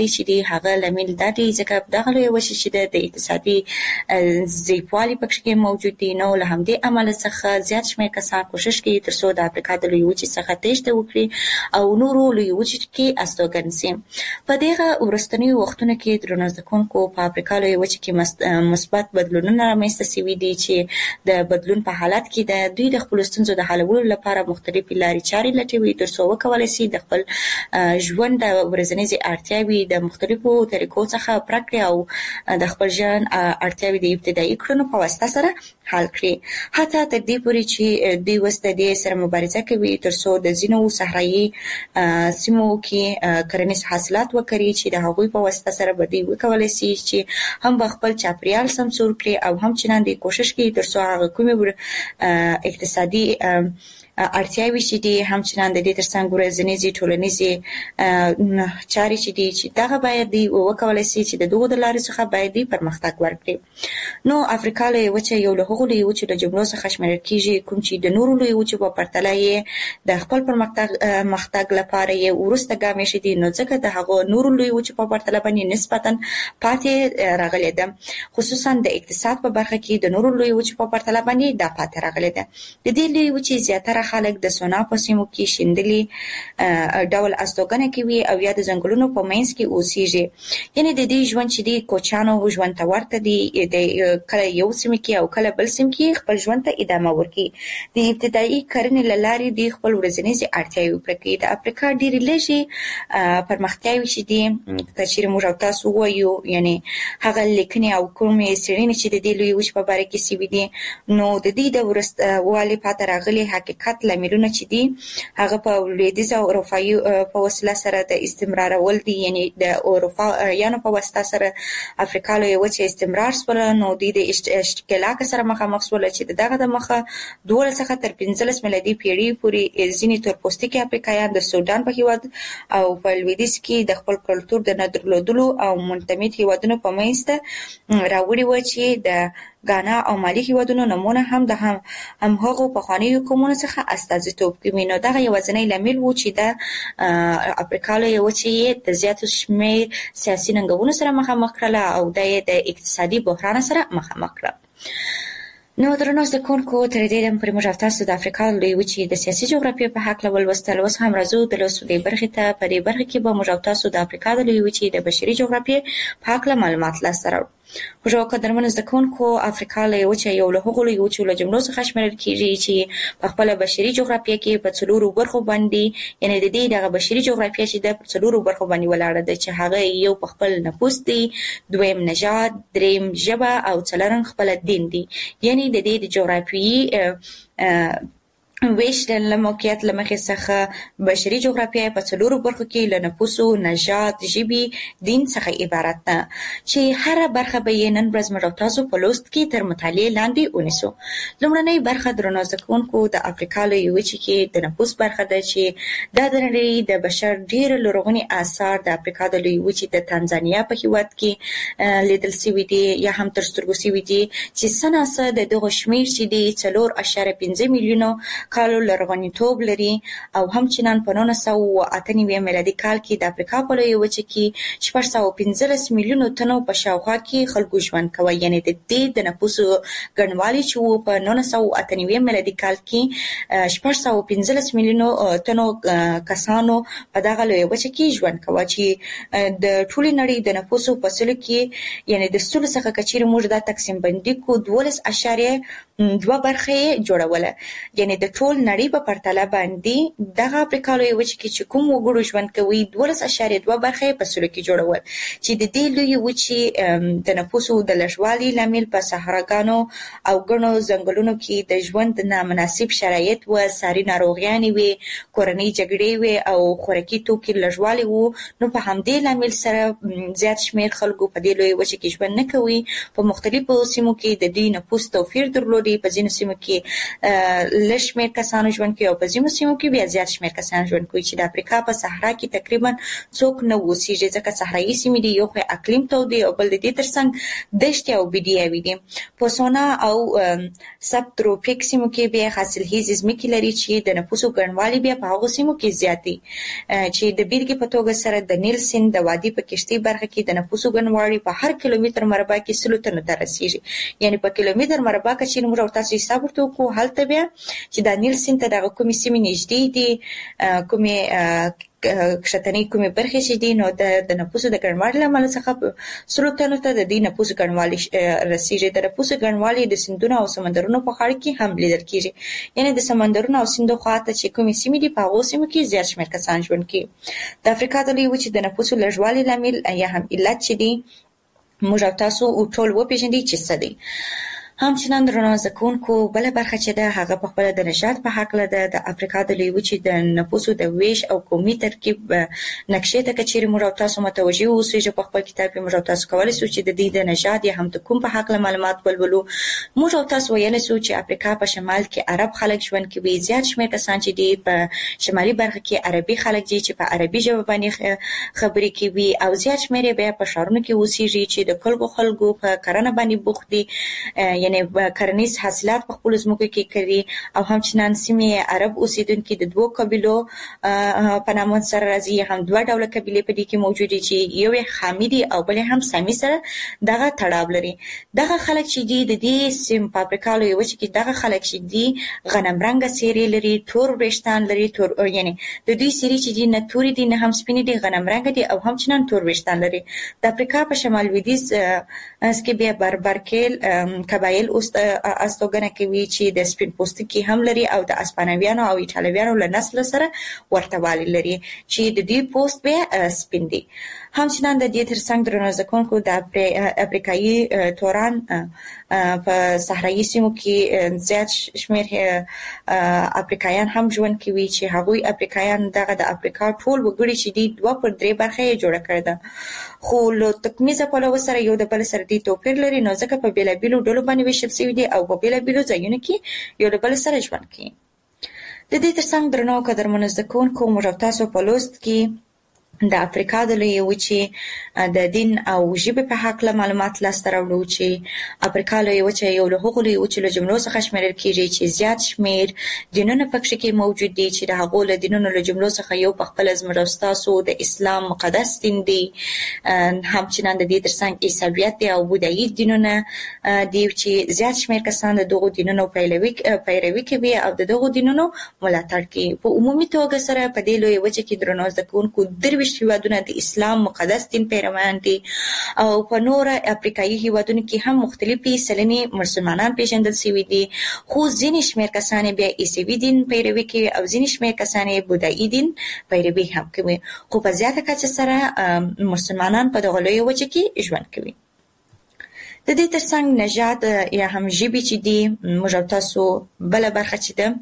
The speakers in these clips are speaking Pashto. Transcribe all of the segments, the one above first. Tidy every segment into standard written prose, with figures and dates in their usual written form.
چې دی هغه لامل دا دی ځکه دغه لوی وجه چې د اقتصادي ضعیفوالي پکې موجود دي. نو له همدې امله څخه زیات شمېر کسان کوشش کوي ترڅو د افریقا د لوی وچې څخه تېښته وکړي او نورو لوی وچې کې استوګن شي. په دغه ورستنیو وختونو کې درنو زده کوونکو په افریقا لوی وچې کې مثبت بدلونونه رامنځته شوي دي چې د بدلون په حالت کې د دوی د خپلو ستونزو د حلولو لپاره مختلفې لارې چارې لټوي ترڅو وکولای شي د خپل ژوند د ورځنیزې اړتیاوې د مختلفو طریقو څخه پرته کړي او د خپل ژوند اړتیاوې د ابتدایي کړنو په واسطه سره حل کړي. حتی تر دې پورې چې دوی اوس د دې سره مبارزه کوي ترڅو د ځینو صحرایي سیمو کې کرنیز حاصلات وکړي چې د هغوی په واسطه سره به دوی وکولای شي چې هم به خپل چاپیریال سمسور کړي او هم چنان دې کوشش کوي ترڅو هغه کومې اقتصادي اړتیاوې چې دي هم چنان د دې ترڅنګ ورځنیزې ټولنیزې چارې چې دي چې دغه باید دی وکولای شي چې د دغو د لارې څخه باید دی پرمختګ ورکړي. نو افریقا لوی وچه یو له هغو لوی وچو د جملو څخه شمیرل کیږي کوم چې د نورو لوی وچو په پرتله یې د خپل پرمختګ لپاره یې وروسته ګام ایښی. نو ځکه د هغو نورو لوی وچو په پرتله باندې نسبتا پاتې راغلې ده، خصوصا د اقتصاد په برخه کې د نورو لوی وچو په پرتله باندې دا پاتې راغلې ده. د دې لوی وچې زیاتره خلک د سونا په سیمو کې شیندلي ډول استوګنه کوي او یا د ځنګلونو په منځ کې اوسېږي. یعنې د دې ژوند چې دی کوچیانو ژوند ته ورته دی، د کله یو سیمه کې او کله بل سیمه کې خپل ژوند ته ادامه ورکړي. د ابتدایي کرنې له لارې د خپل ورځنیزې اړتیاوې پوره کوي. د افریقا ډېرې لږې پرمختیاوې چې دي که چېرې موږ او تاسو ووایو، یعنې هغه لیکنې او کومې څېړنې چې د دې لوی وچې په باره کې شوي دي، نو د دې د وروستوالي پاتې راغلي حقیقت لاملونه چې دي هغه په لویدیځ او اروپایي په وسیله سره د استمرارول دي. یعنې د اروپایانو په واسطه سره افریقا لوی وچې استمرار شوله. نو دوی د اشتعالاق سره مخامخ شوله چې دغه د مخه 12 څخه تر 15 میلادي پیړۍ پورې ځینې تورپوستکي افریقایان د سودان په هېواد او په لویدیځ کې د خپل کلتور د نه درلودلو او منتمد هېوادونو په منځ ته راوړي وه چې د غانا او مالي هېوادونو نومونه هم د همهغو پخوانیو قومونو څخه استازیتوب کوي. نو دغه یوازینی لامل و چې د افریقا لویه وچې د زیاتو شمېر سیاسي ننګونو سره مخامخ کړله او د یې د اقتصادي بحران سره مخامخ کړه. نو درنو زده کوونکو، تر دې دمه پورې موږ او تاسو د افریقا لویې وچې د سیاسي جغرافیې په هکله ولوستل. اوس هم راځو د لوستو دې برخې ته. په دې برخه کې به موږ او تاسو د افریقا د لویې وچې د بشري جغرافیې په هکله معلومات لاسته راوړو. موږ او قدرمنو زده کوونکو، افریقا لویې وچه یو له هغو لویو وچو له جملو څخه شمیرل کیږي چې په خپله بشري جغرافیه کې په 4 برخو باندې، یعنې د دې دغه بشري جغرافیه چې ده په 4 برخو باندې ولاړه ده، چې هغه یو په خپل نفوس دی، دویم نژاد، دریم ژبه او څلورم خپل دین دی. یعنې د دې د جغرافیې ویش له موقعیت له مخې څخه بشري جغرافیه په 4 برخو کې له نفوسو، نژاد، ژبې، دین څخه عبارت ده، چې هره برخه به یې نن ورځ موږ او تاسو په لوست کې تر مطالعې لاندې ونیسو. لومړنۍ برخه درنو زده کوونکو د افریقا لویې وچې کې د نفوس برخه ده، چې دا د نړۍ د بشر ډېر لرغوني آثار د افریقا د لویې وچې د تانزانیا په هېواد کې لیدل شوي دي یا هم تر سترګو شوي دي، چې څه ناڅه د دغو شمېر چې دی 4.5 میلیونو کالو لرغونیتوب لري او همچنان په 1998 میلادي کال کې د افریقا په لویه وچه کې 615 میلیونو تنو په شاوخوا کې خلکو ژوند کوي. یعنې د دې د نفوسو ګڼوالی چې و په 1998 میلادي کال کې 615 میلیونو تنو کسانو په دغه لویه وچه کې ژوند کوي، چې د ټولې نړۍ د نفوسو په سلو کې، یعنې د سلو څخه که چېرې موږ دا تقسیم بندي کړو 12.2 برخه یې جوړوله. یعنې د ټول نړۍ په پرتله باندې دغه افریقا لویه وچه کې چې کوم وګړو ژوند کوي 12.2 برخه یې په سلو کې جوړول، چې د دې لویې وچې د نفوسو د لږوالي لامل په صحراګانو او ګڼو ځنګلونو کې د ژوند نامناسب شرایط و، ساري ناروغیانې وې، کورنۍ جګړې وې او خوراکي توکي لږوالی و. نو په همدې لامل سره زیات شمېر خلکو په دې لویې وچه کې ژوند نه کوي. په مختلفو سیمو کې د دوی نفوس توپیر درلودي. په ځینو سیمو کې لږ شمېر شمېر کسانو ژوند کوي او په ځینو سیمو کې بیا زیات شمېر کسان ژوند کوي چې د افریقا په صحرا کې تقریبا څوک نه اوسېږي ځکه صحرایي سیمې دي، یو خو اقلیم تود دی او بل د دې ترڅنګ دښتې او بیډیاوي دي. په او سب تروپیک سیمو کې بیا حاصلخیزې ځمکې لري چې د نفوسو ګڼوالی بیا په هغو سیمو کې زیات دی چې د بیلګې په توګه سره د نیل سیند د وادي په کشتۍ برخه کې د نفوسو ګڼوالی په هر کیلومتر مربع کې 100 تنو ته رسیږي. یعنی په کیلومتر مربع کې چې موږ تاسو حساب ورته وکړو هلته بیا چې د نیل سیند ته دغه کومې سیمې نږدې دي، کومې کښتنۍ کومې برخې چې دي، نو د نفوسو د ګڼوالي له امله څخه 100 تنو ته د دې نفوسو ګڼوالی رسیږي. د نفوسو ګڼوالی د سیندونو او سمندرونو په غاړه کې هم لیدل کیږي. یعنی د سمندرونو او سیندو خواته چې کومې سیمې دي په هغو سیمو کې زیات شمېر کسان ژوند کوي. د افریقا د لویې وچې د نفوسو لږوالي لامل یا هم علت چې دی موږ او تاسو ټول وپېژنئ چې څه دی. همچنان درنو زده کوونکو بله برخه چې ده هغه په خپله د نژاد په هکله ده. د افریقا د لویې وچې د نفوسو د ویش او قومي ترکیب نقشې ته که چیرې موږ او تاسو متوجه واوسو په خپل کتاب کې موږ او تاسو کولی سو چې د دې د نژاد یا هم د کوم په هکله معلومات ولولو. موږ او تاسو ویلی سو چې افریقا په شمال کې عرب خلک ژوند کوي، زیات شمېر کسان چې دي په شمالي برخه کې عربي خلک دي چې په عربي ژبه باندې خبرې کوي، او زیات شمېر یې بیا په ښارونو کې اوسېږي چې د خلکو په کرنه باندې بوخت دي، یعنی کرنیز حاصلات په خپلو ځمکو کې کوي. او همچنان سیمې عرب اوسېدونکي د دوو قبیلو په نامه سره راځي. هم دوه ډوله قبیلې په دې کې موجودې چې یو یې خامي دي او بل هم سامي سره دغه تړاو لري. دغه خلک چې دي د دې سیمې په افریقا لویه وچه کې دغه خلک چې دي غنم رنګه څېرې لري، تور وریښتان لري، یعنی د دوی څېرې چې دي نه تورې دي نه هم سپینې دي، غنم رنګه دي او همچنان تور وریښتان لري. د افریقا په شمال لویدیځ کې بیا بربرکیل قبایل استوګنه کوي چې د سپین پوستکي هم لري او د اسپانویانو او ایټالویانو له نسل سره ورته والی لري چې د دې پوست به سپین دي. همچنان د دې ترڅنګ درنو زده کوونکو د افریقایي توران په صحرایي سیمو کې زیات شمېر افریقایان هم ژوند کوي چې هغوی افریقایان دغه د افریقا ټول وګړي چې دي 2/3 برخه یې جوړه کړې ده، خو له تکمیزه پلوه سره یو د بل سره دې توپیر لري، نو ځکه په بېلابېلو ډلو باندې ویشل شوي دي او په بېلابېلو ځایونو کې یو له بل سره ژوند کوي. د دې ترڅنګ درنو او قدرمنو زده کوونکو موږ او تاسو په لوست کې د افریقا د لویې وچې د دین او ژبې په هکله معلومات لاسته راوړو چې افریقا لویه وچه یو له هغو لویو وچو له جملو څخه شمېرل کېږي چې زیات شمېر دینونه پکښې کې موجود دي چې د هغو له دینونو له جملو څخه یو پخپله زموږ او ستاسو د اسلام مقدس دین دی. همچنان د دې ترڅنګ عیسویت دی او بودایي دینونه دي چې زیات شمېر کسان د دغو دینونو پیروي کوي او د دغو دینونو ملاتړ کوي. په عمومي توګه سره په دې لویه وچه کې درنو زده کوونکو 23 هیوادونه د اسلام مقدس دین پیروان دي او په نور افریقایي هیوادونو کې هم مختلفي سلنې مسلمانان پیژندل شوي دي، خو ځینې شمېر کسان بیا عیسوي دین پیروي کوي او ځینې شمېر کسان بودایي دین پیروي هم کوي، خو په زیاته کچه سره مسلمانان په دغه لویه وچه کې ژوند کوي. د دې ترڅنګ نژاد یا هم ژبې چې دي موږ او تاسو بله برخه چې ده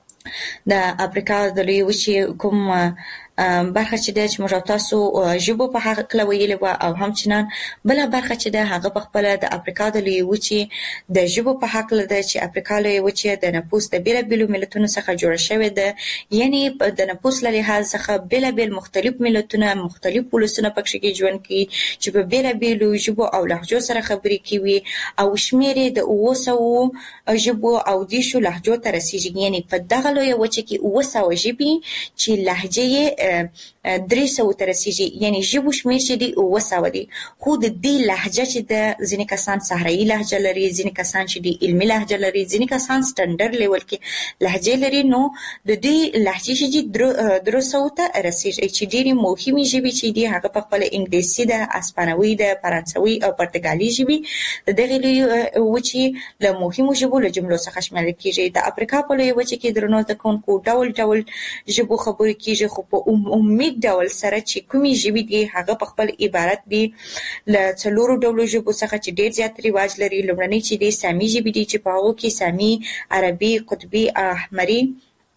د افریقا د لویې وچې کوم برخه چې ده چې موږ او تاسو ژبو په هکله ویلې وه او همچنان بله برخه چې ده هغه پخپله د افریقا د لویې وچې د ژبو په هکله ده چې افریقا لویه وچې د نفوس د بېلابېلو ملتونو څخه جوړه شوې ده، یعنی د نفوس له لحاظ څخه بېلابېل مختلف ملتونه مختلف ولسونه پکښې کې ژوند کوي چې په بېلابېلو ژبو او لهجو سره خبرې کوي او شمېر یې د 700 ژبو او 10 لهجو ته رسیږي. یعنی په دغه لویه وچه کې 700 ژبې چې لهجې یې 300 ته رسیږي، یعنی ژبو شمېر چې دی 700 دي، خو د دې لهجه چې د ځینې کسان صحرایي لهجه لري، ځینې کسان چې دی علمي لهجه لري، ځینې کسان سټنډرډ لیول کې لهجې لري، نو د دې لهجې چې دی 300 ته رسیږي چې ډېرې مهمې ژبې چې دي هغه په خپله انګلیسي ده، اسپانوي ده، فرانسوي او پرتګالي ژبې د دغې لویې وچې له مهمو ژبو له جملو څخه شمېرل کېږي. د افریقا په لویه وچه کې درنو زده کوونکو ډول ډول ژبو خبرې کېږي، خو په عمومي ډول سره چې کومې ژبې دي هغه په خپل عبارت دي له 4 ډولو ژبو څخه چې ډېر زیات رواج لري. لومړنۍ چې دي سامي ژبې دي چې په هغو کې سامي، عربي، قطبي، احمري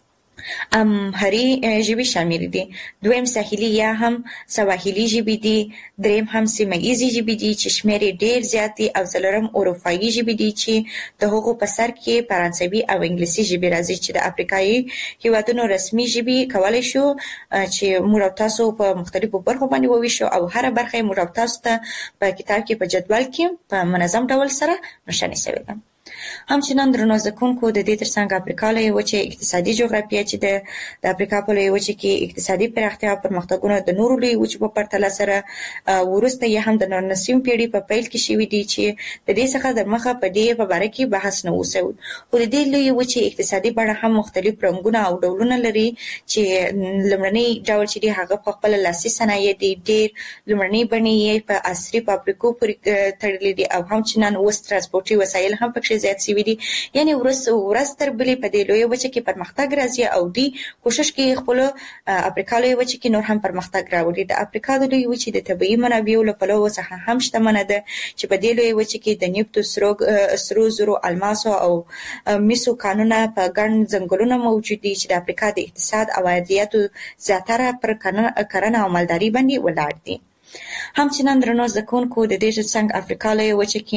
امهري ژبې شامل دي، دویم ساحلي یا هم سواحلي ژبې دي، دریم هم سیمه ییزې ژبې دي چې شمېر یې ډېر زیات دي، او څلورم اروپایي ژبې دي چې د هغو په سر کې فرانسوي او انګلیسي ژبې راځي چې د افریقایي هیوادونو رسمي ژبې کولی شو چې موږ او تاسو په مختلفو برخو باندې وویشو، او هره برخه یې موږ او تاسو ته په کتاب کې په جدول کې په منظم ډول سره نشانې شوې ده. همچنان درنو زده کوونکو، د دې ترڅنګ افریقا لویه وچې اقتصادي جغرافیه چې د افریقا په لویه وچې کې اقتصادي پراختیا او پرمختګونه د نورو لویو وچو په پرتله سره وروسته یې هم د 19 پیړۍ په پیل کې شوي دي چې د دې څخه د مخه په دې په باره کې بحث نه و شوی. خو د دې لویې وچې اقتصادي بڼه هم مختلف رنګونه او ډولونه لري چې لومړنی ډول چې دی هغه په خپله لاسي صنایع دي، ډېر لومړنۍ بڼې یې په عصري فابریکو پورې تړلي دي، او همچنان اوس ترانسپورټي وسایل هم پکې زیات شوي دي. یعنې ورځ تر بلې په دې لویه وچه کې پرمختګ راځي، او دوی کوشش کوي خپلو افریقا لویه وچه کې نور هم پرمختګ راوړي. د افریقا د لویې وچې د طبیعي منابعو له پلوه څخه هم شتمنه ده چې په دې لویه وچه کې د نفتو، سرو زرو، الماسو او مسو کانونه په ګڼ ځنګلونه موجود دي چې د افریقا د اقتصاد او عایداتو زیاتره پر کرنه او مالداري باندې ولاړ دي. همچنان درنو زده کوونکو، د دې ترڅنګ افریقا لویه وچه کې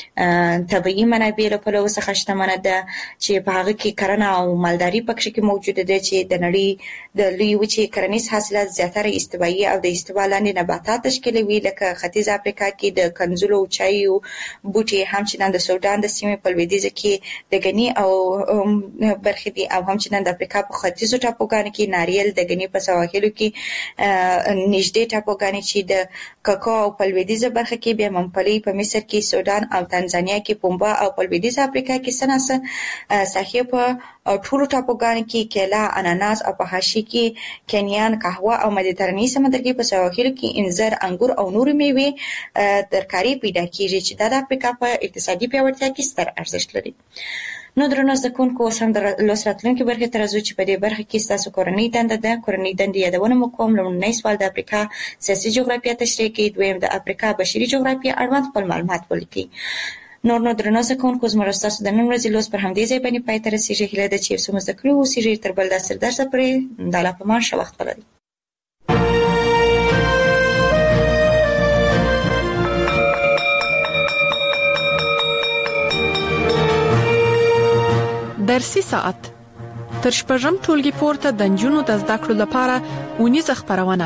طبیعي منابع له پلوه څخه شتمنه ده چې په هغه کې کرنه او مالداري پکې کې موجوده ده چې د نړۍ د لویې وچې کرنیز حاصلات زیاتره استوایي او د استوا لاندې نباتات تشکیلوي، لکه ختیځ افریقا کې د کنځلو او چایو بوټي، همچنان د سودان د سیمې په لویدیځه کې د ګني او برخې دي، او همچنان د افریقا په ختیځو ټاپوګانو کې ناریل، د ګني په سواحلو کې نږدې ټاپوګانې چې د کاکاو او په لویدیځه برخه کې بیا ممپلی، په مصر کې سودان او تنزانیا کې پومبا، او په لویدیځه افریقا کې سناسه ساحې په ټولو ټاپوګانو کې کیلا، اناناس، او په حاشیې کې کینیان، قهوه او مدیترانې سمندرګي په سواحلو کې انځر، انګور او نورې میوې ترکاري پیدا کیږي چې دا د افریقا په اقتصادي پیاوړتیا کې ستر ارزښت لري. نو درنو زده کوونکو، اوس هم د لوست راتلونکي برخې ته راځو چې په دې برخه کې ستاسو کورنۍ دنده ده. کورنۍ دندې یادونه مو کوم. لومړنی سوال د افریقا سیاسي جغرافیه تشریح کوي، دویم د افریقا بشري جغرافیه اړوند خپل معلومات ولیکئ. نور نو درنو زده کوونکو، زموږ ستاسو د نن ورځې لوست پر همدې ځای باندې پای ته رسېږي. هیله ده چې یو څه مو زده کړي اوسېږي. تر بل داسې درسه پورې د الله په امان ښه وخت ولرئ. درسي ساعت تر شپږم ټولګي پورته د نجونو د زده کړو لپاره اونیزه خپرونه.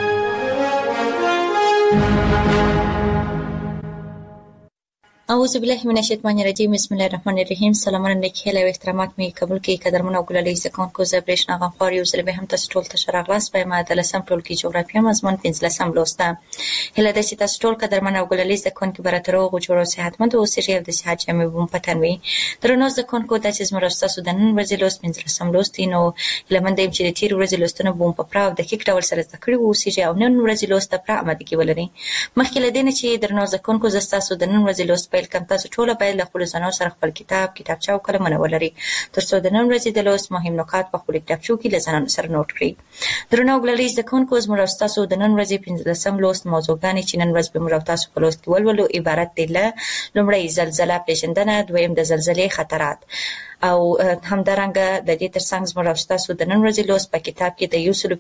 اعوذ بالله من الشیطان الرجیم. بسم الله الرحمن الرحیم. سلامونه، نیکی هیله او احترامات می قبول کړئ. قدرمن او ګلالي زده کوونکو، زه برېښنا غمخوار یو ځل به هم تاسو ټول ته ښه راغلاست. وایم د 10م ټولګي جغرافیه مضمون 15م لوست ده. هیله ده چې تاسو ټول قدرمن او ګلالي زده کوونکي به راته روغ او جوړ او صحتمند اوسئ او د صحت جامې به مو په تن وي. درنو زده کوونکو، دا چې زموږ ستاسو د نن ورځې لوست 15م لوست دی، نو هیله مند یم چې د تېرې ورځې لوستونه به مو په پوره او دقیق ډول سره زده کړي اوسئ او نن ورځې لوست ته پوره آمادګي ولرئ. مخکې له دې نه چې درنو زده کوونکو زه ستاسو د نن ورځې لوست پیل کړم، تاسو ټول باید له خپلو ځانونو سره خپل کتابچه او قلمونه ولرئ تر څو د نن ورځې د لوست مهم نکات په خپلو کتابچو کې له ځانونو سره نوټ کړئ. درنو ګلالي زده کوونکو، زموږ ستاسو د نن ورځې 15م لوست موضوعګانې چې نن ورځ به موږ تاسو په لوست کې ولولو عبارت دي له لومړی زلزله پیژندنه، دویم د زلزلې خطرات، او همدارنګه د دې ترڅنګ زموږ ستاسو د نن ورځې لوست په کتاب کې د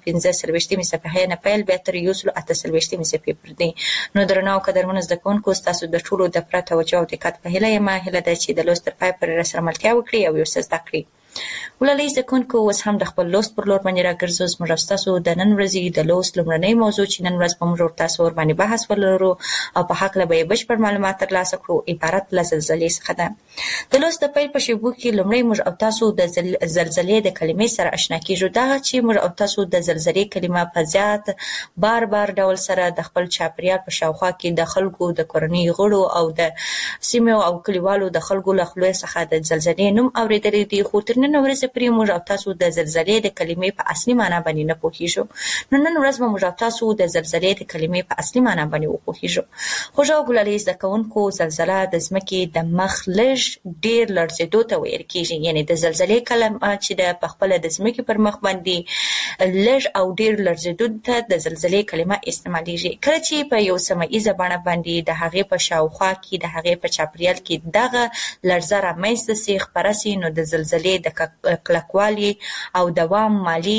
115 صفحې نه پیل بیا تر 148 صفحې پورې دی. نو درنو قدرمنو زده کوونکو، ستاسو د ټولو د پوره توجه او دقت په هیله یم. هیله ده چې د لوست تر پای پورې راسره ملتیا وکړئ او یو څه زده کړئ. ولولئ زده کوونکو، اوس هم د خپل لوست پر لور باندې راګرځو. زموږ ستاسو د نن ورځې د لوست لومړنۍ موضوع چې نن ورځ به موږ ورتاسو ورباندې بحث ولرو او په هکله به یې بشپړ معلومات ترلاسه کړو عبارت له زلزلې څخه ده. د لوست د پیل په شیبو کې لومړی موږ او تاسو د زلزلې د کلمې سره اشنا کیږو. دغه چې موږ او تاسو د زلزلې کلمه په زیات بار ډول سره د خپل چاپیریال په شاوخوا کې د خلکو د کورنۍ غړو او د سیمو او کلیوالو د خلکو له خولې څخه د زلزلې نوم اورېدلی دی، خو تر نن ورځې پورې موږ او تاسو د زلزلې د کلمې په اصلي معنا باندې نه پوهیږو. نو نن ورځ به موږ او تاسو د زلزلې د کلمې په اصلي معنا باندې وپوهیږو. خوږو ګلالي زده کوونکو، زلزله د ځمکې د مخ لږ ډېر لړزېدو ته ویل کېږي. یعنې د زلزلې کلمه چې د پخپله د ځمکې پر مخ باندې لږ او ډېر لړزېدو ته د زلزلې کلمه استعمالیږي. کله چې په یو سیمه ییزه بڼه باندې د هغې په شاوخوا کې د هغې په چاپیریال کې دغه لړزه رامنځته سي خپره سي، نو د زلزلې د د کلکوالي او دوام مالی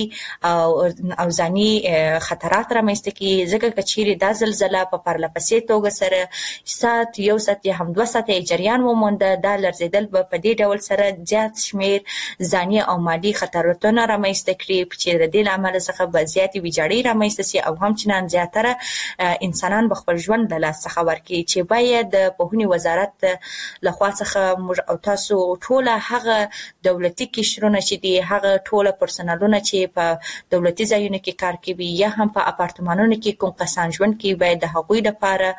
او ځاني خطرات رامنځته کیږي. ځکه که چیرې دا زلزله په پرلپسې توګه سره یو ساعت یا هم 2 ساعته جریان ومونده، دا لړزیدل به په دې ډول سره زیات شمیر ځاني او مالی خطراتونه رامنځته کړي چې د دې عمل څخه به زیاتې ویجاړي رامنځته شي او همچنان زیاتره انسانان به خپل ژوند له لاسه ورکړي. چې باید د پوهنې وزارت لخوا څخه موږ او تاسو ټوله هغه دولتي قشرونه چې دي، هغه ټوله پرسنلونه چې په دولتي ځایونو کې کار کوي یا هم په اپارتمانونو کې کوم کسان ژوند کوي، باید د هغوی لپاره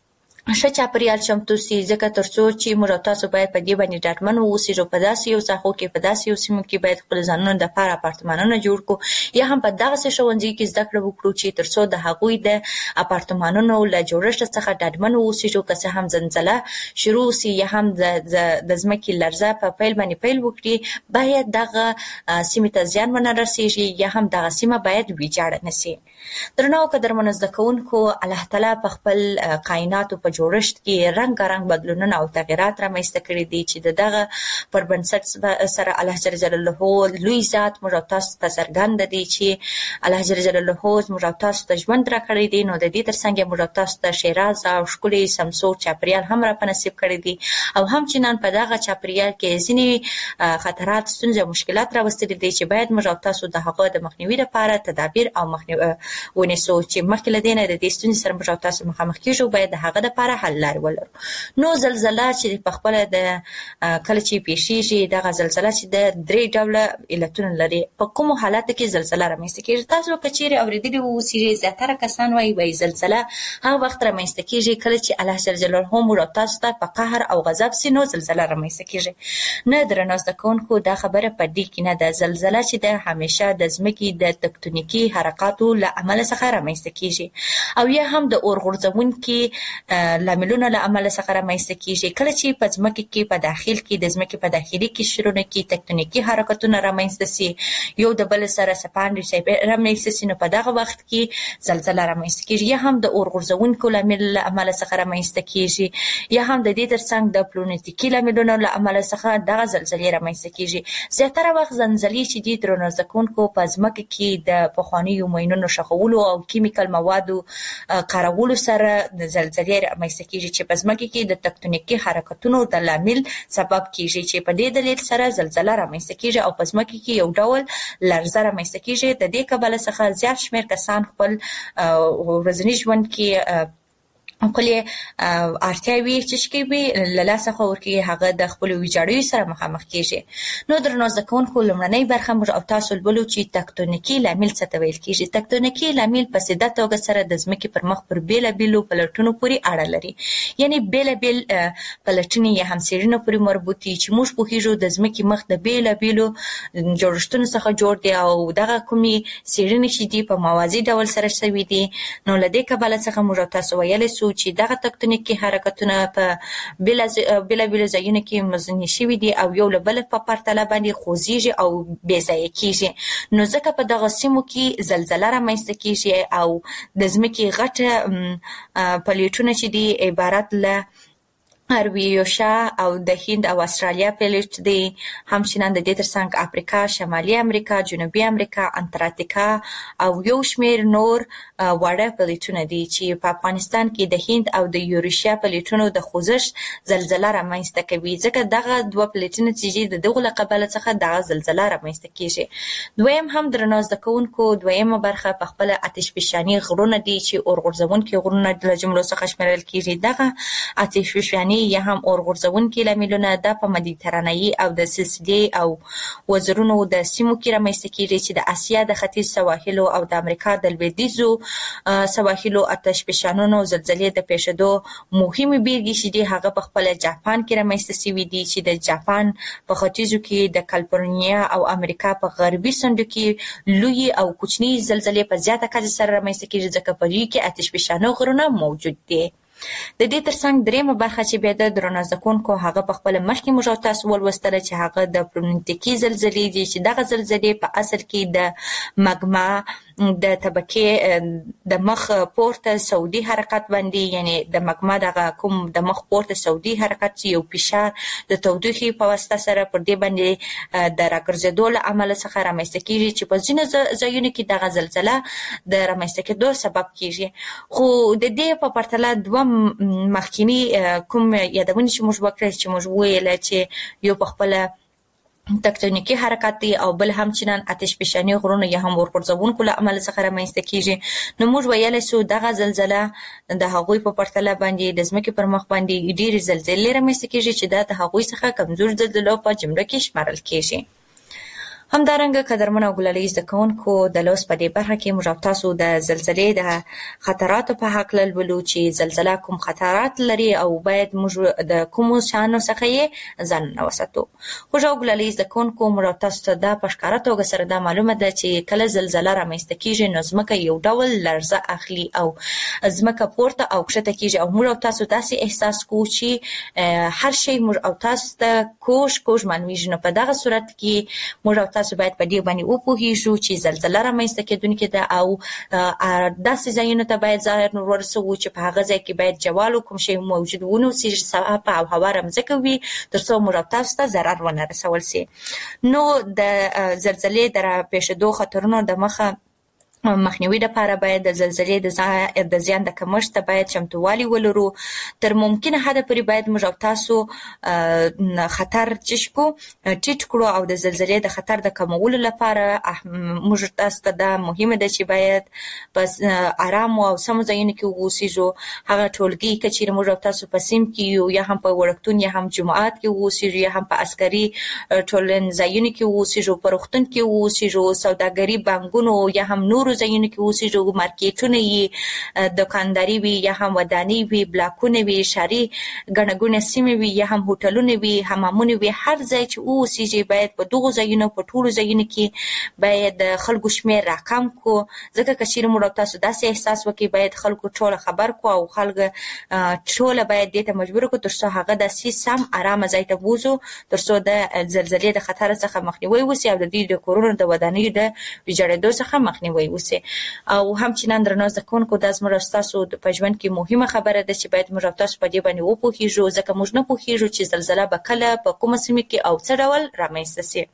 ښه چاپریال چمتو سي. ځکه ترڅو چې موږ تاسو باید په دې باندې ډاډمن واوسو په داسې یو ساحو کې، په داسې یو سیمو کې باید خپل ځانونه د لپاره اپارتمانونه جوړ کړو یا هم په دغسې ښوونځي کې زده کړه وکړو چې ترڅو د هغوی د اپارتمانونو له جوړښت څخه ډاډمن واوسو که څه هم زلزله شروع سي یا هم د ځمکې لړزه په پیل باندې پیل وکړي، باید دغه سیمې ته زیان ونه رسیږي یا هم دغه سیمه باید ویجاړه نه سي. درنو قدرمنو زده کوونکو، الله تعالی په خپل کائناتو په جوړښت کې رنګارنګ بدلونونه او تغیرات رامنځته کړي دي چې دغه پر بنسټ سره الله جل جلاله لوی ذات موږ تاسو ته څرګند دي چې الله جل جلاله موږ تاسو ته ژوند راکړی دی. نو د دې ترڅنګ موږ تاسو ته شیراز او ښکلي سمسور چاپریال هم را په نصیب کړی دي او همچنان په دغه چاپریال کې ځینې خطرات، ستونزې او مشکلات راوستلي دي چې باید موږ تاسو د هغه د مخنیوي لپاره تدابیر او مخنیوي ونیسو. چې مخکې له دې نه د دې ستونزې سره موږ تاسو مخامخ کیږو، باید د هغه لپاره حل لارې ولرو. نو زلزله چې په خپل د کله چې پیښیږي، دغه زلزله چې د 3 ډوله علتونه لري. په کومو حالاتو کې زلزله رامنځته کیږي؟ تاسو که چیرې اوریدلي اوسئ، زیاتره کسان وایي زلزله هغه وخت رامنځته کیږي کله چې الله جل جلاله موږ تاسو ته په قهر او غضب سي، نو زلزله رامنځته کیږي. نه درنو زده کوونکو، دا خبره په دې کې نه ده. زلزله چې د همیشه د ځمکې د تکتونیکي حرکاتو له عمل څخه رامنځته کیږي او یا هم د اور غورځونکي لاملونو له عمل څخه رامنځته کیږي. کله چې په ځمکه کې په داخل کې د ځمکې په داخلي قشرونو کې تکتونیکي حرکتونه رامنځته سي، یو د بل سره څپانډې رامنځته سي، نو په دغه وخت کې زلزله رامنځته کیږي. یا هم د اور غورځونکو لامل له عمل څخه رامنځته کیږي یا هم د دې ترڅنګ د پلونیتیکي لاملونو له عمل څخه دغه زلزلې رامنځته کیږي. زیاتره وخت زلزلې چې دي درنو زده کوونکو په ځمکه کې د پخوانیو ماینونو ښخولو او کیمیکل موادو کارولو سره د زلزلې رامنځته کیږي چې په ځمکه کې د تکتونیکي حرکتونو د لامل سبب کیږي، چې په دې دلیل سره زلزله رامنځته کیږي او په ځمکه کې یو ډول لړزه رامنځته کیږي. د دې کبله څخه زیات شمیر کسان خپل ورځني ژوند کې خپل اړتیاوي چې کوي له لاسه ورکوي، هغه د خپل ویجاړیو سره مخامخ کیږي. نو درنو زده کوونکو، لومړنۍ برخه موږ او تاسو ولولو چې تکتونیکي لامل څه ته ویل کیږي. تکتونیکي لامل په ساده توګه سره د ځمکې پر مخ پر بیلابیلو پلټونو پورې اړه لري، یعنی بیلابیل پلټنې یا هم څېړنو پورې مربوط دي چې موږ پوهیږو د ځمکې مخ د بیلابیلو جوړښتونو څخه جوړ دی او دغه کومې څېړنې چې دي په موازي ډول سره شوي دي. نو له دې کبله څخه موږ تاسو ویلی سو چې دغه تکتونیکي حرکتونه په بیلابیلو ځایونو کې مزني شوي دي او یو له بل په پرتله باندې خوځېږي او بې ځایه کیږي. نو ځکه په دغه سیمو کې زلزله رامنځته کیږي او د ځمکې غټه پلیټونه چې دي عبارت له ارویوشا او د هند او استرالیا پلیټ دی، همچنان د دې ترڅنګ افریقا، شمالي امریکا، جنوبي امریکا، انټارکټیکا او یو شمیر نور وړه پلیټونه دي چې په افغانستان کې د هند او د یوریشیا پلیټونو د خوځښت زلزله رامنځته کوي. ځکه دغه دوه پلیټونه چې د دغه له کبله څخه دغه زلزله رامنځته کیږي. دویم هم درنو زده کوونکو، دویمه برخه په خپل آتشفشاني غرونه دي چې اور غورځونکي غرونه د جملو څخه شمیرل کیږي. دغه آتشفشاني یا هم اور غورځونکي لاملونه د په مدیترانه‌ای او د سلسلې او وزرونو د سیمو کې رامنځته کیږي چې د اسیا د ختیځ سواحلو او د امریکا د لویدیځو سواحلو آتشفشانونو زلزلې د پیښېدو مهمې بیلګې چې دي هغه په خپل جاپان کې رامنځته شوي دي چې د جاپان په ختیځو کې د کالیفورنیا او امریکا په غربي څنډو کې لوی او کوچني زلزلې په زیاته کچه سره رامنځته کیږي، ځکه په دوی کې آتشفشانو غرونه موجود دي. د دې ترڅنګ دریمه برخه چې بیا د درنو زده کوونکو هغه په خپل مخکې موږ تاسو ولوستله چې هغه د پلونیتیکي زلزلې دي چې دغه زلزلې په اصل کې د مګما د طبقه د مخ پورته سعودي حرکت باندې یعنی د مګما د کوم د مخ پورته سعودي حرکت یو فشار د تودوخي په واسطه سره پر دې باندې د راګرځېدو له عمل څخه رامنځته کیږي چې په ځینو ځایونو کې د زلزلہ د رامنځته کېدو سبب کیږي خو د دې په پرتله دوه مخکینی کوم یادونه چې موږ وکړل چې موږ ویل چې یو په خپل تکتونیکی حرکت دی او بل همچنان آتش فشانی غرونه یا هم ورغورځونکو له عمل څخه رامنځته کیږي نو موږ ویل سو دغه زلزلہ د هغوی په پرتله باندې د ځمکې پر مخ باندې ډېری زلزلې رامنځته کیږي چې د هغوی څخه کمزور زلزلو په جمله کې شمارل کیږي همدارنګه قدرمن او ګلالي زده کوونکو د لوس په دې برخه کې موږ تاسو د زلزلې د خطراتو په حق لولو چې زلزلہ کوم خطرات لري او باید موږ د کوم شانو څخه یې ځان وساتو خو جو ګلالي زده کوونکو موږ تاسو ته د پښکارا توګه سره د معلومه ده چې کله زلزلہ رامنځته کیږي نو ځمکه یو ډول لړزه اخلي او ځمکه پورته او کښته کیږي او موږ تاسو داسې احساس کوو چې هر شی موږ او تاسو ته کوش مانويږي نو په دغه صورت کې موږ تاسو باید په دې باندې وپوهیږو چې زلزلہ رامنځته کېدونکې ده او داسې ځایونو ته باید ځان ورسوو چې په هغه ځای کې باید جوال کوم شی موجود ونوسي چې او هوا رمزکه وي ترڅو موږ تاسو ته ضرر ونه رسول سي نو د زلزلې د پیښېدو خطرونو د مخه مخنیوي لپاره باید د زلزلې د زیان د کمښت ته باید چمتووالی ولرو تر ممکنه حد پورې باید موږ تاسو خطر ټیټ کړو او د زلزلې د خطر د کمولو لپاره موږ تاسو ته دا مهمه ده چې باید پس آرام او سم ځایونو کې اوسېږو هغه ټولګي کې چې موږ تاسو په سیم کې یا هم په وړکتون یا هم جماعت کې اوسېږو یا هم په عسکري ټولنځایونو کې اوسېږو په روغتون کې اوسېږو سوداګري بانکونو یا هم نور ځایونو کې اوسېږو مارکیټونه یې دکانداري وي یا هم ودانۍ وي بلاکونه وي ښاري ګڼه ګوڼه سیمې وي یا هم هوټلونه وي حمامونه وي هر ځای چې اوسېږي باید په دغو ځایونو په ټولو ځایونو کې باید د خلکو شمېر راکم کړو ځکه که چیرې موږ تاسو داسې احساس وکړي باید خلکو ټوله خبر کړو او خلک ټوله باید دې ته مجبور کړو ترڅو هغه داسې سم آرامه ځای ته بوځو ترڅو د زلزلې د خطر څخه مخنیوي وشي او د دې د کورونو د ودانیو د ویجاړېدو څخه مخنیوي وشي او همچنان درنو زده کوونکو د زموږ تاسو په ژوند کې مهمه خبره ده چې باید موږ تاسو په دې باندې وپوهیږو ځکه موږ نه پوهیږو چې زلزلہ به کله په کومه سیمه کې او څه ډول رامنځته شي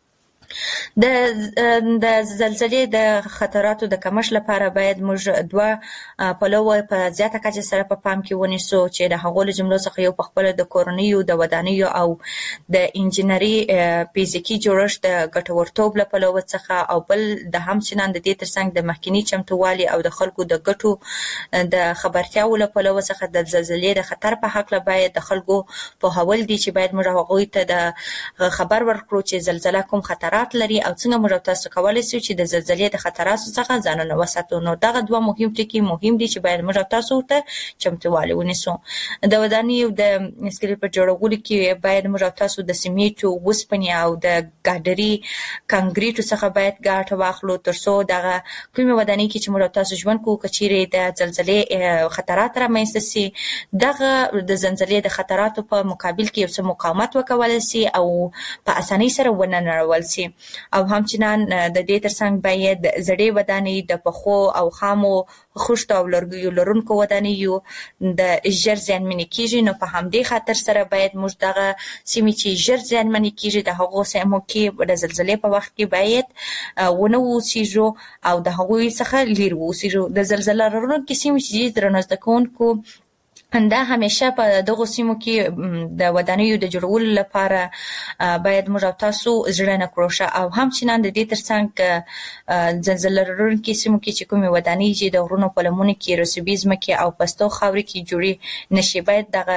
د زلزلې د خطراتو د کمښت لپاره باید موږ دوه پلوه په زیاته کچه سره په پام کې ونیسو چې د هغو له جملو څخه یو په خپل د کورنیو د ودانیو او د انجنیري فزیکي جوړښت د ګټورتوب له پلوه څخه او بل د همچنان د دې ترڅنګ د مخکینی چمتووالي او د خلکو د ګټو د خبرتیاو له پلوه څخه د زلزلې د خطر په حق له باید د خلکو په حواله دي چې باید موږ هغوی ته د خبر ورکړو چې زلزلہ کوم خطرات لري او څنګه موږ تاسو کولای شو چې د زلزلې د خطراتو څخه ځانونه وساتو نو دغه دوه مهم ټکي مهم دي چې باید موږ تاسو ته چمتووالی ونیسو د ودانیو د سکرین په جوړولو کې باید موږ تاسو د سیمنټو وسپنې او د ګاډري کانکریټو څخه باید ګټه واخلو ترڅو دغه کومه ودانۍ کې چې موږ تاسو ژوند کوو کچېرې د زلزلې خطرات رامنځته شي دغه د زلزلې د خطراتو په مقابل کې یو څه مقاومت وکولای شي او په اسانۍ سره ونه نړول شي او همچنان د دې ترڅنګ باید زړې ودانۍ د پخو او خامو خښتو او لرګیو لرونکو ودانیو د ژر زیانمنې کیږي نو په همدې خاطر سره باید موږ دغه سیمې چې ژر زیانمنې کیږي د هغو سیمو کې د زلزلې په وخت کې باید ونه اوسېږو او د هغوی څخه لرې اوسېږو د زلزلہ لرونکو سیمو چې درنو زده کوونکو دا همیشه په دغه سیمو کې د ودانیو د جوړولو لپاره باید موږ تاسو زړه نه کړو او همچنان د دې ترڅنګ زلزلہ لرونکو سیمو کې چې کومې ودانۍ چې د غرونو په لمنو کې رسوبي ځمکې او پستو خاورې کې جوړې نشي باید دغه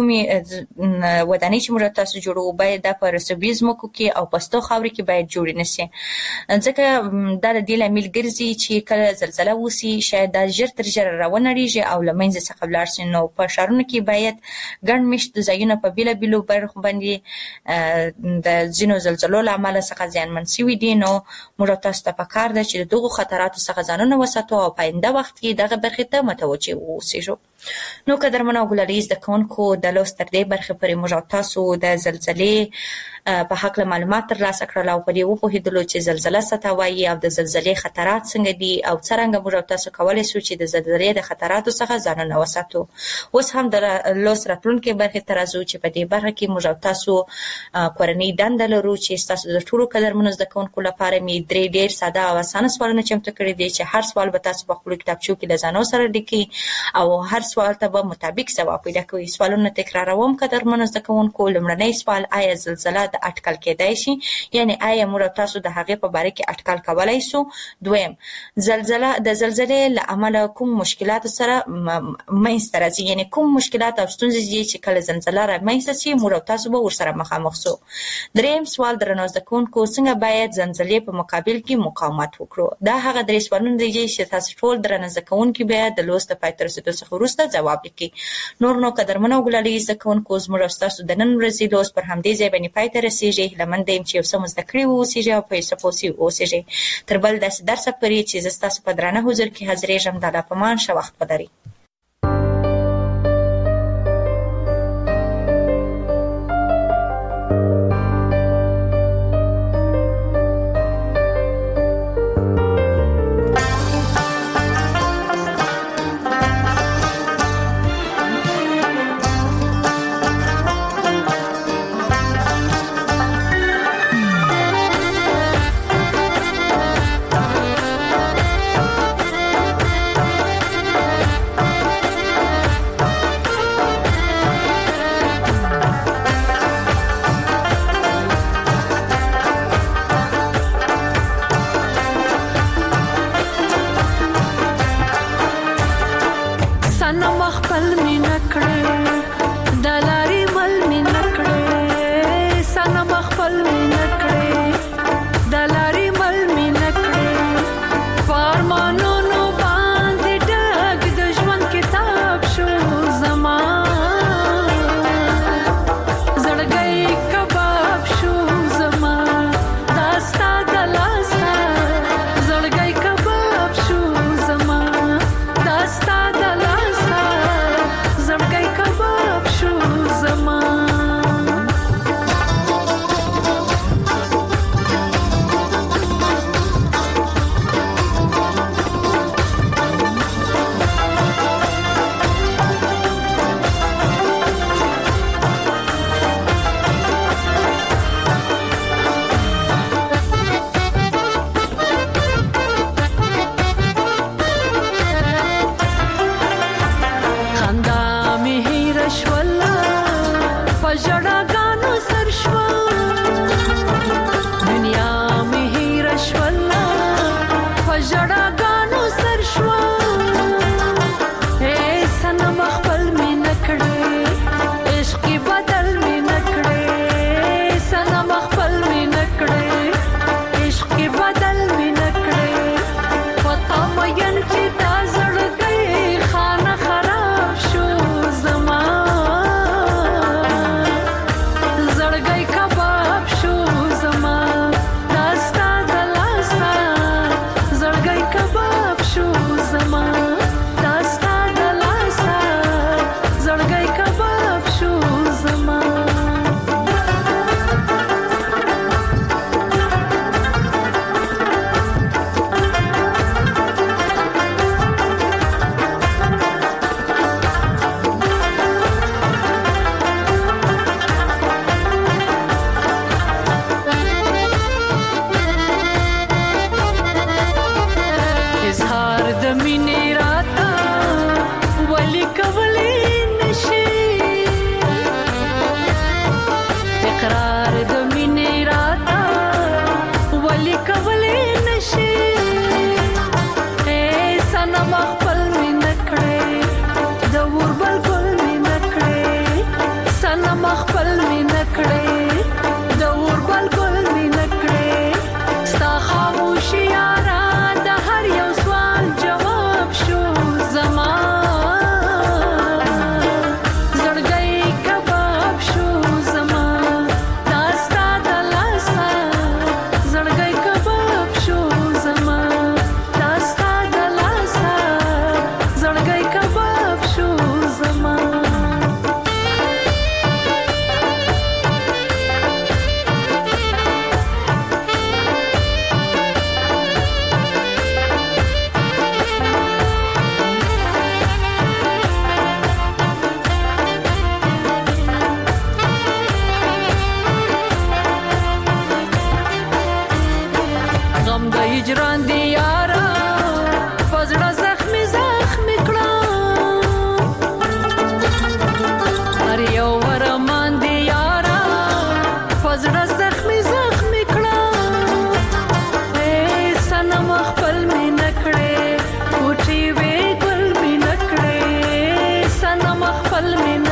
کومې ودانۍ چې موږ تاسو جوړو باید د په رسوبي ځمکو کې او پستو خاورې کې باید جوړې نشي ځکه دا د دې لامل ګرځي چې کله زلزلہ وشي شاید دا ژر تر ژره راونړېږي او له منځه څخه ولاړ شي نو په ښارونو کې باید ګڼ مېشت ځایونه په بېلابېلو برخو باندې د ځینو زلزلو له امله څخه زیانمن شوي دي نو موږ تاسو ته پکار ده چې د دغو خطراتو څخه ځانونه وساتو او په آینده وخت کې دغه برخې ته متوجه واوسېږو نو قدرمنو او ګلالي زده کوونکو د لوست تر دې برخې پورې موږ او تاسو د زلزلې په حق له معلومات ترلاسه کړل او په دې وپوهېدلو چې زلزله څه ته وایي او د زلزلې خطرات څنګه دي او څرنګه موږ او تاسو کولی شو چې د زلزلې د خطراتو څخه ځانونه وساتو. اوس هم د لوست راتلونکې برخې ته راځو چې په دې برخه کې موږ او تاسو کورنۍ دنده لرو چې ستاسو د ټولو قدرمنو زده کوونکو لپاره مې 3 ډېر ساده او اسانه سوالونه چمتو کړي دي چې هر سوال به تاسو په خپلو کتابچو کې له ځانو سره لیکي او هر سوال ته به مطابق ځواب پیدا کوئ. سوالونه تکراروم قدرمنو زده کوونکو. لومړنی سوال: آیا زلزله د اټکل کېدای شي؟ یعنی آیا موږ تاسو د هغې په باره کې اټکل کولای شو؟ دویم: زلزله د زلزلې له امله کوم مشکلات سره منځته راځي؟ یعنی کوم مشکلات او ستونزې دي چې کله زلزله رامنځته شي موږ تاسو به ورسره مخامخ شو؟ دریم سوال: درنو زده کوونکو، څنګه باید زلزلې په مقابل کې مقاومت وکړو؟ دا هغه درې سوالونه دي چې تاسو ټول درنو زده کوونکي به د لوست پای ته رسېدو څخه وروسته ځواب لیکي. نور نو قدرمنو ګلالي زده کوونکو، زموږ او ستاسو د نن ورځې لوست پر همدې ځای باندې پای ته رسېږي. هیله مند یم چې یو څه مو زده کړي واوسېږي او په یو څه پوه واوسېږي. تر بل داسې درسه پورې چې زه ستاسو په درانه حضور کې حاضرېږم، د الله په امان، ښه وخت ولرئ. خانه خراب شو زمان خپل مين